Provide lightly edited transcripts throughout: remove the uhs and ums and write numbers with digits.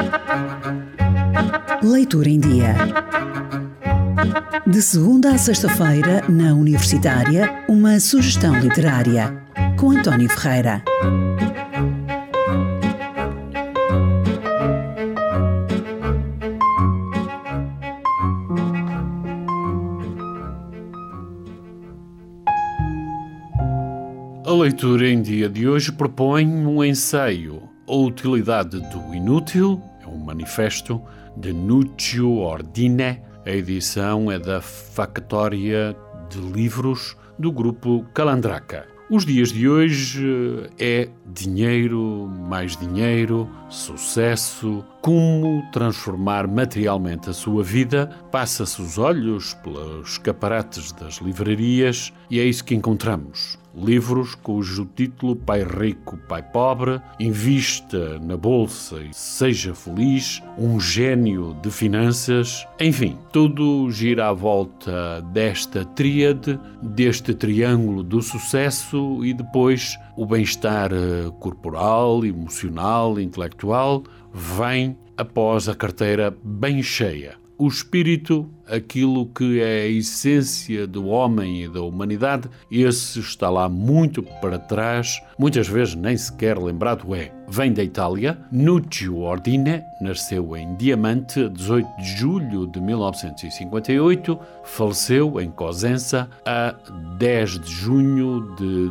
Leitura em Dia. De segunda a sexta-feira, na Universitária, uma sugestão literária, com António Ferreira. A leitura em dia de hoje propõe um ensaio, A Utilidade do Inútil, é um manifesto de Nuccio Ordine. A edição é da Factória de Livros do grupo Calandraca. Os dias de hoje é dinheiro, mais dinheiro, sucesso, como transformar materialmente a sua vida. Passa-se os olhos pelos escaparates das livrarias e é isso que encontramos. Livros cujo título Pai Rico, Pai Pobre, Invista na Bolsa e Seja Feliz, Um Gênio de Finanças, enfim, tudo gira à volta desta tríade, deste triângulo do sucesso e depois o bem-estar corporal, emocional, intelectual, vem após a carteira bem cheia. O espírito, aquilo que é a essência do homem e da humanidade, esse está lá muito para trás, muitas vezes nem sequer lembrado é. Vem da Itália, Nuccio Ordine, nasceu em Diamante, a 18 de julho de 1958, faleceu em Cosenza a 10 de junho de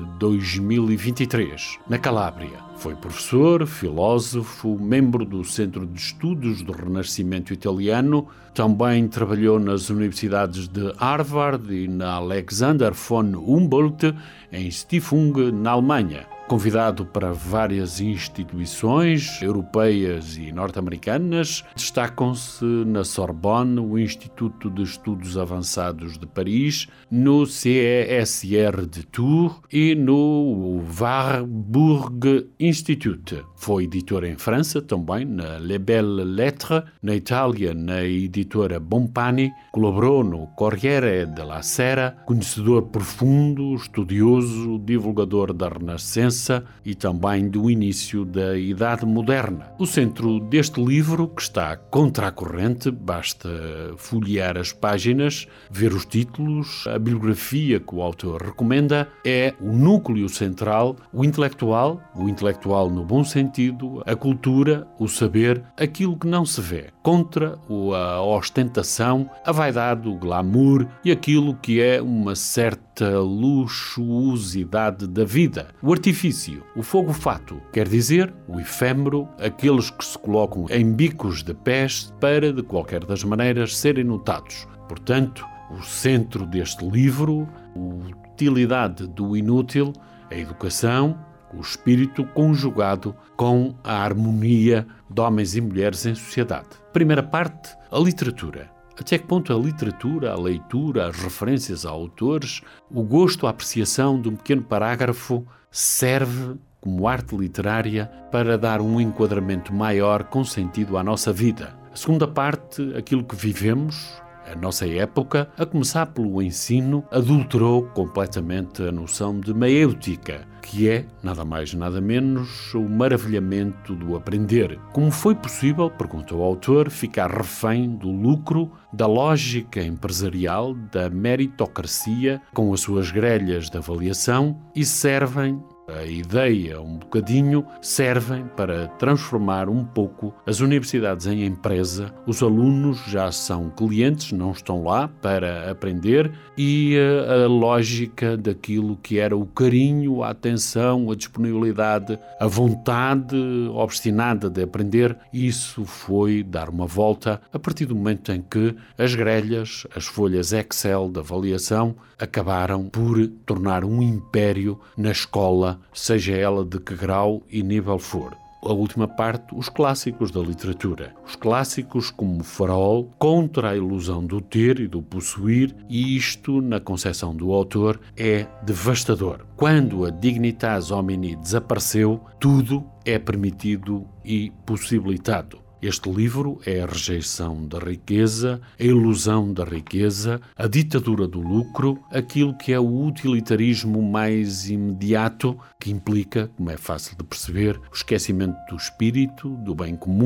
2023, na Calábria. Foi professor, filósofo, membro do Centro de Estudos do Renascimento Italiano, também trabalhou nas universidades de Harvard e na Alexander von Humboldt, em Stiftung, na Alemanha. Convidado para várias instituições europeias e norte-americanas, destacam-se na Sorbonne, o Instituto de Estudos Avançados de Paris, no CESR de Tours e no Warburg Institute. Foi editor em França, também na Les Belles Lettres, na Itália, na editora Bompani, colaborou no Corriere della Sera, conhecedor profundo, estudioso, divulgador da Renascença e também do início da Idade Moderna. O centro deste livro, que está contra a corrente, basta folhear as páginas, ver os títulos, a bibliografia que o autor recomenda, é o núcleo central, o intelectual no bom sentido, a cultura, o saber, aquilo que não se vê, contra a ostentação, a vaidade, o glamour e aquilo que é uma certa luxuosidade da vida. O artifício, o fogo-fato, quer dizer, o efêmero, aqueles que se colocam em bicos de pés para, de qualquer das maneiras, serem notados. Portanto, o centro deste livro, a utilidade do inútil, a educação, o espírito conjugado com a harmonia de homens e mulheres em sociedade. Primeira parte, a literatura. Até que ponto a literatura, a leitura, as referências a autores, o gosto, a apreciação de um pequeno parágrafo serve como arte literária para dar um enquadramento maior com sentido à nossa vida. A segunda parte, aquilo que vivemos, a nossa época, a começar pelo ensino, adulterou completamente a noção de maêutica, que é, nada mais nada menos, o maravilhamento do aprender. Como foi possível, perguntou o autor, ficar refém do lucro, da lógica empresarial, da meritocracia, com as suas grelhas de avaliação, e servem, a ideia um bocadinho, servem para transformar um pouco as universidades em empresa. Os alunos já são clientes, não estão lá para aprender, e a lógica daquilo que era o carinho, a atenção, a disponibilidade, a vontade obstinada de aprender, isso foi dar uma volta a partir do momento em que as grelhas, as folhas Excel de avaliação, acabaram por tornar um império na escola, seja ela de que grau e nível for. A última parte, os clássicos da literatura. Os clássicos como farol contra a ilusão do ter e do possuir, e isto, na concepção do autor, é devastador. Quando a dignitas homini desapareceu, tudo é permitido e possibilitado. Este livro é a rejeição da riqueza, a ilusão da riqueza, a ditadura do lucro, aquilo que é o utilitarismo mais imediato, que implica, como é fácil de perceber, o esquecimento do espírito, do bem comum,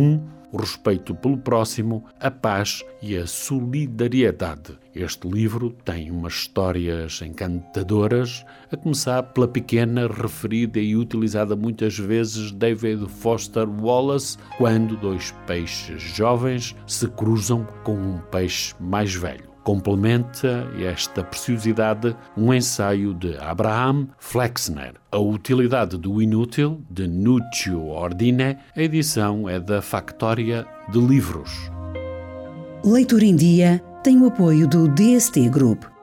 o respeito pelo próximo, a paz e a solidariedade. Este livro tem umas histórias encantadoras, a começar pela pequena, referida e utilizada muitas vezes David Foster Wallace, quando dois peixes jovens se cruzam com um peixe mais velho. Complementa esta preciosidade um ensaio de Abraham Flexner, A Utilidade do Inútil, de Nuccio Ordine. A edição é da Factória de Livros. Leitura em Dia tem o apoio do DST Group,